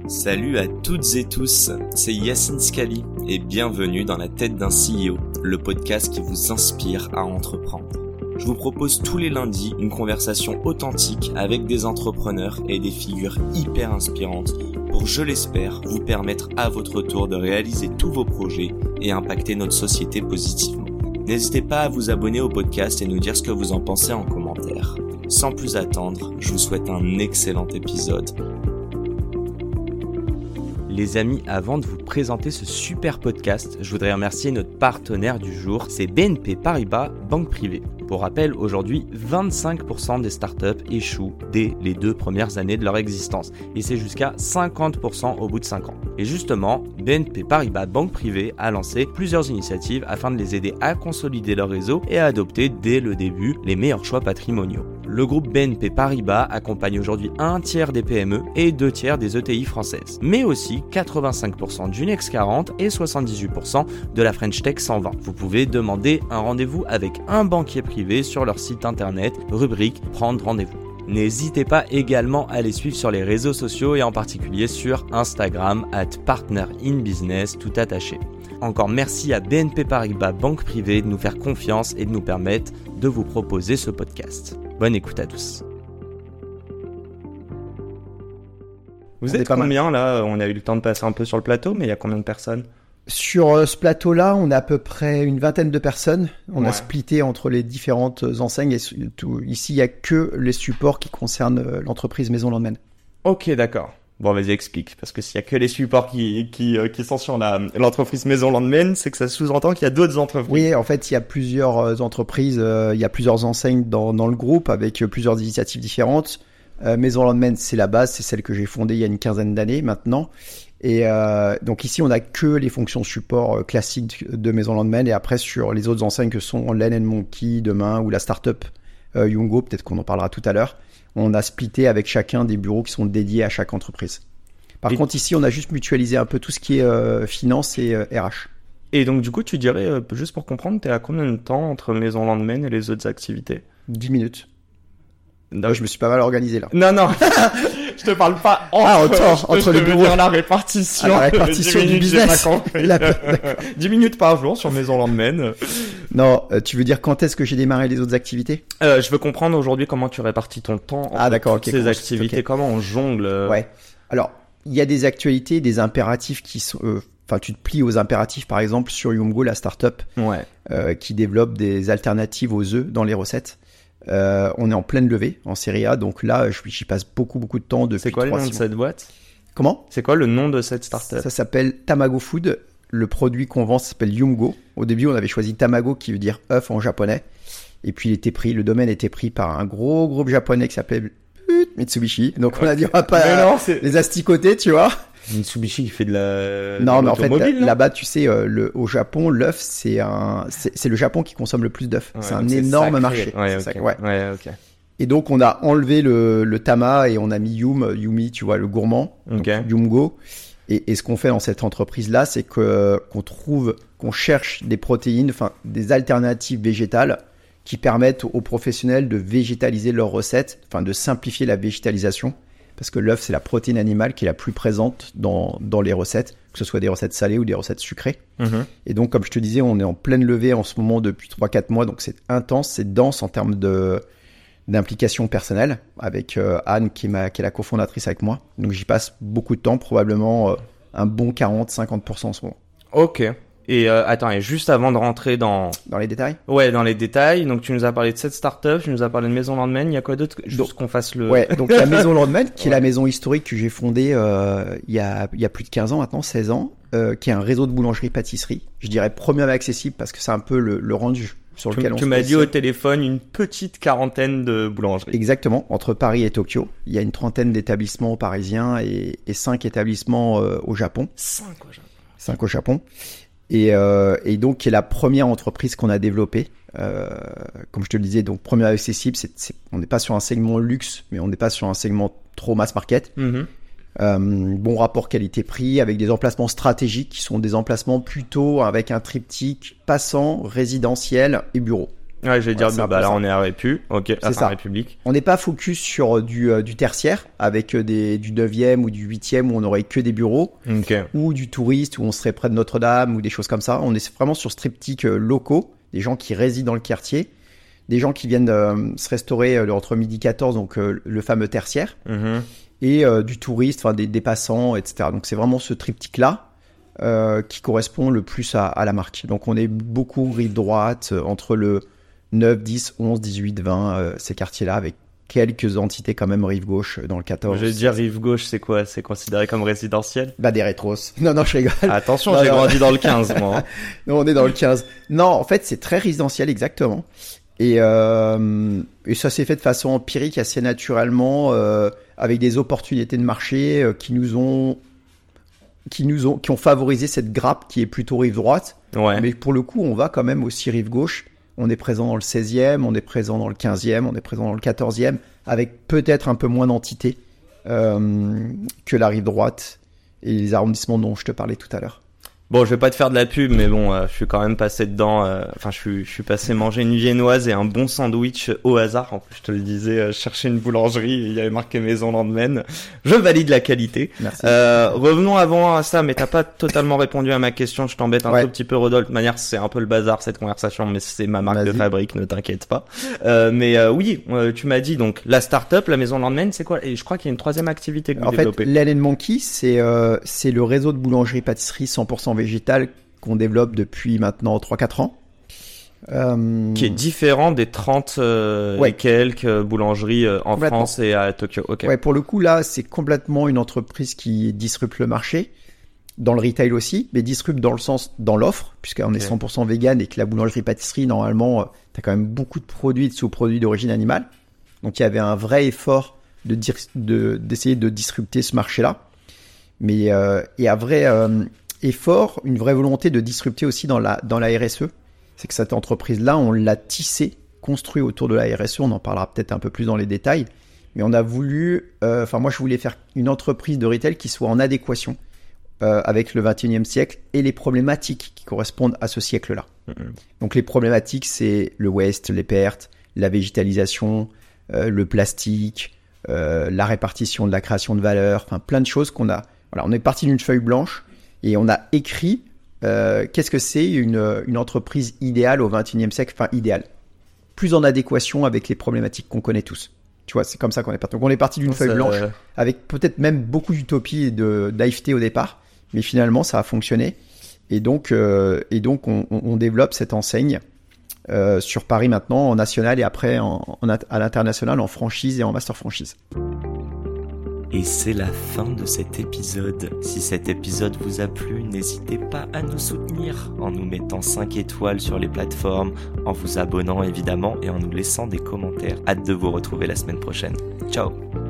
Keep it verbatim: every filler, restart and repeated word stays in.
Salut à toutes et tous, c'est Yacine Scali et bienvenue dans la tête d'un C E O, le podcast qui vous inspire à entreprendre. Je vous propose tous les lundis une conversation authentique avec des entrepreneurs et des figures hyper inspirantes pour, je l'espère, vous permettre à votre tour de réaliser tous vos projets et impacter notre société positivement. N'hésitez pas à vous abonner au podcast et nous dire ce que vous en pensez en commentaire. Sans plus attendre, je vous souhaite un excellent épisode. Les amis, avant de vous présenter ce super podcast, je voudrais remercier notre partenaire du jour, c'est B N P Paribas Banque Privée. Pour rappel, aujourd'hui, vingt-cinq pour cent des startups échouent dès les deux premières années de leur existence, et c'est jusqu'à cinquante pour cent au bout de cinq ans. Et justement, B N P Paribas Banque Privée a lancé plusieurs initiatives afin de les aider à consolider leur réseau et à adopter dès le début les meilleurs choix patrimoniaux. Le groupe B N P Paribas accompagne aujourd'hui un tiers des P M E et deux tiers des E T I françaises, mais aussi quatre-vingt-cinq pour cent du Next quarante et soixante-dix-huit pour cent de la French Tech cent vingt. Vous pouvez demander un rendez-vous avec un banquier privé sur leur site internet, rubrique Prendre rendez-vous. N'hésitez pas également à les suivre sur les réseaux sociaux et en particulier sur Instagram at partnerinbusiness tout attaché. Encore merci à B N P Paribas Banque Privée de nous faire confiance et de nous permettre de vous proposer ce podcast. Bonne écoute à tous. Vous êtes combien là? On a eu le temps de passer un peu sur le plateau, mais il y a combien de personnes? Sur ce plateau-là, on a à peu près une vingtaine de personnes. On ouais. a splitté entre les différentes enseignes. Et tout. Ici, il n'y a que les supports qui concernent l'entreprise Maison Landmen. Ok, d'accord. Bon, vas-y, explique. Parce que s'il y a que les supports qui, qui, euh, qui sont sur la, l'entreprise Maison Landmen, c'est que ça sous-entend qu'il y a d'autres entreprises. Oui, en fait, il y a plusieurs entreprises, euh, il y a plusieurs enseignes dans, dans le groupe avec plusieurs initiatives différentes. Euh, Maison Landmen, c'est la base, c'est celle que j'ai fondée il y a une quinzaine d'années maintenant. Et euh, donc ici, on n'a que les fonctions support euh, classiques de Maison Landmen. Et après, sur les autres enseignes que sont Len and Monkey demain ou la startup euh, Youngo, peut-être qu'on en parlera tout à l'heure, on a splitté avec chacun des bureaux qui sont dédiés à chaque entreprise. Par et contre, ici, on a juste mutualisé un peu tout ce qui est euh, finance et euh, R H. Et donc, du coup, tu dirais, euh, juste pour comprendre, t'es à combien de temps entre Maison Landmen et les autres activités? dix minutes. Non, je me suis pas mal organisé là. Non, non, je te parle pas entre, ah, entre, entre les bureaux. La répartition, ah, la répartition du business. La... dix minutes par jour sur Maison Landmen. Non, euh, tu veux dire quand est-ce que j'ai démarré les autres activités? euh, Je veux comprendre aujourd'hui comment tu répartis ton temps entre ah, d'accord, toutes okay, ces cool, activités, okay. Comment on jongle. Ouais. Alors, il y a des actualités, des impératifs qui sont... Euh, Enfin, tu te plies aux impératifs, par exemple, sur Youngo, la startup, ouais. euh, qui développe des alternatives aux œufs dans les recettes. Euh, on est en pleine levée, en série A, donc là, j'y passe beaucoup, beaucoup de temps depuis. C'est quoi le nom de cette boîte? Comment? C'est quoi le nom de cette startup? Ça s'appelle Tamago Food. Le produit qu'on vend s'appelle Youngo. Au début, on avait choisi Tamago, qui veut dire œuf en japonais. Et puis, il était pris, le domaine était pris par un gros groupe japonais qui s'appelait Mitsubishi. Donc, on a dit, on va pas non, les asticoter, tu vois. Mitsubishi qui fait de la non de mais en fait là, là-bas tu sais euh, le au Japon l'œuf c'est un c'est, c'est le Japon qui consomme le plus d'œufs, ouais, c'est un énorme sacré. marché. Ouais, okay. Ça, ouais. ouais ok. Et donc on a enlevé le le tama et on a mis Yum Yumi, tu vois, le gourmand, okay. donc, Yumgo. Et, et ce qu'on fait dans cette entreprise là, c'est que qu'on trouve qu'on cherche des protéines, enfin des alternatives végétales qui permettent aux professionnels de végétaliser leurs recettes, enfin de simplifier la végétalisation. Parce que l'œuf, c'est la protéine animale qui est la plus présente dans, dans les recettes, que ce soit des recettes salées ou des recettes sucrées. Mmh. Et donc, comme je te disais, on est en pleine levée en ce moment depuis trois à quatre mois. Donc, c'est intense, c'est dense en termes de, d'implication personnelle avec euh, Anne, qui est, ma, qui est la cofondatrice avec moi. Donc, j'y passe beaucoup de temps, probablement euh, un bon quarante à cinquante pour cent en ce moment. Ok. Et euh, attends, et juste avant de rentrer dans... Dans les détails? Ouais, dans les détails. Donc, tu nous as parlé de cette startup, tu nous as parlé de Maison Landmen. Il y a quoi d'autre? Juste donc, qu'on fasse le... Ouais, donc la Maison Landmen, qui ouais. est la maison historique que j'ai fondée euh, il, y a, il y a plus de quinze ans maintenant, seize ans, euh, qui est un réseau de boulangerie-pâtisserie. Je dirais premium et accessible parce que c'est un peu le, le rendu sur lequel tu, on tu se m'as dit au téléphone une petite quarantaine de boulangeries. Exactement, entre Paris et Tokyo. Il y a une trentaine d'établissements parisiens et, et cinq établissements euh, au Japon. Cinq au Japon. Cinq au Japon. Et, euh, et donc, qui est la première entreprise qu'on a développée. Euh, comme je te le disais, donc, première accessible, c'est, c'est, on n'est pas sur un segment luxe, mais on n'est pas sur un segment trop mass market. Mm-hmm. Euh, bon rapport qualité-prix, avec des emplacements stratégiques qui sont des emplacements plutôt avec un triptyque passant, résidentiel et bureau. Ouais, je vais dire, Ouais, c'est un bah peu là, ça. on est à Répu. Ok, C'est à ça. République. On n'est pas focus sur du, euh, du tertiaire avec euh, des, du neuvième ou du huitième où on n'aurait que des bureaux, Ok. ou du touriste où on serait près de Notre-Dame ou des choses comme ça. On est vraiment sur ce triptyque euh, locaux, des gens qui résident dans le quartier, des gens qui viennent euh, se restaurer euh, entre midi quatorze, donc euh, le fameux tertiaire, Mhm. et euh, du touriste, enfin des, des passants, et cetera. Donc c'est vraiment ce triptyque-là euh, qui correspond le plus à, à la marque. Donc on est beaucoup rive droite, euh, entre le neuf, dix, onze, dix-huit, vingt, euh, ces quartiers-là, avec quelques entités quand même rive gauche euh, dans le quatorze. Je vais dire rive gauche, c'est quoi? C'est considéré comme résidentiel? Bah des rétros. Non, non, je rigole. Attention, Non, j'ai non. grandi dans le quinze, moi. hein. Non, on est dans le quinze. Non, en fait, c'est très résidentiel, exactement. Et, euh, et ça s'est fait de façon empirique, assez naturellement, euh, avec des opportunités de marché euh, qui nous ont, qui nous ont, qui ont favorisé cette grappe qui est plutôt rive droite. Ouais. Mais pour le coup, on va quand même aussi rive gauche. On est présent dans le seizième, on est présent dans le quinzième, on est présent dans le quatorzième, avec peut-être un peu moins d'entités euh, que la rive droite et les arrondissements dont je te parlais tout à l'heure. Bon, je vais pas te faire de la pub, mais bon, euh, je suis quand même passé dedans. euh, Enfin, je suis, je suis passé manger une viennoise et un bon sandwich au hasard. En plus, je te le disais, euh, chercher une boulangerie, et il y avait marqué Maison Landmen. Je valide la qualité. Merci. Euh, revenons avant à ça, mais t'as pas totalement répondu à ma question. Je t'embête un Ouais. tout petit peu, Rodolphe. De manière, c'est un peu le bazar cette conversation, mais c'est ma marque de Vas-y. fabrique, ne t'inquiète pas. Euh, mais euh, oui, euh, tu m'as dit donc la start-up, la Maison Landmen, c'est quoi? Et je crois qu'il y a une troisième activité que vous En fait, développez. Land Monkey, c'est euh, c'est le réseau de boulangerie-pâtisserie cent pour cent végétale qu'on développe depuis maintenant trois quatre ans. Euh, Qui est différent des trente euh, Ouais. et quelques euh, boulangeries euh, en Complètement. France et à Tokyo. Ok. Ouais, pour le coup, là, c'est complètement une entreprise qui disrupte le marché, dans le retail aussi, mais disrupte dans le sens, dans l'offre, puisqu'on Ok. est cent pour cent vegan et que la boulangerie-pâtisserie, normalement, tu as quand même beaucoup de produits, de sous-produits d'origine animale. Donc, il y avait un vrai effort de dir- de, d'essayer de disrupter ce marché-là. Mais euh, il y a un vrai euh, effort, une vraie volonté de disrupter aussi dans la, dans la R S E. C'est que cette entreprise-là, on l'a tissée, construite autour de la R S E. On en parlera peut-être un peu plus dans les détails. Mais on a voulu, euh, enfin moi je voulais faire une entreprise de retail qui soit en adéquation euh, avec le vingt et unième siècle et les problématiques qui correspondent à ce siècle-là. Mhm. Donc les problématiques, c'est le waste, les pertes, la végétalisation, euh, le plastique, euh, la répartition de la création de valeur, enfin plein de choses qu'on a. Voilà, on est parti d'une feuille blanche et on a écrit euh, qu'est-ce que c'est une, une entreprise idéale au vingt et unième siècle, enfin idéale, plus en adéquation avec les problématiques qu'on connaît tous. Tu vois, c'est comme ça qu'on est parti. Donc on est parti d'une Ça, feuille blanche euh, avec peut-être même beaucoup d'utopie et de naïveté au départ, mais finalement ça a fonctionné. Et donc, euh, et donc on, on- on développe cette enseigne euh, sur Paris maintenant, en national et après en, en at- à l'international, en franchise et en master franchise. Et c'est la fin de cet épisode. Si cet épisode vous a plu, n'hésitez pas à nous soutenir en nous mettant cinq étoiles sur les plateformes, en vous abonnant évidemment et en nous laissant des commentaires. Hâte de vous retrouver la semaine prochaine. Ciao!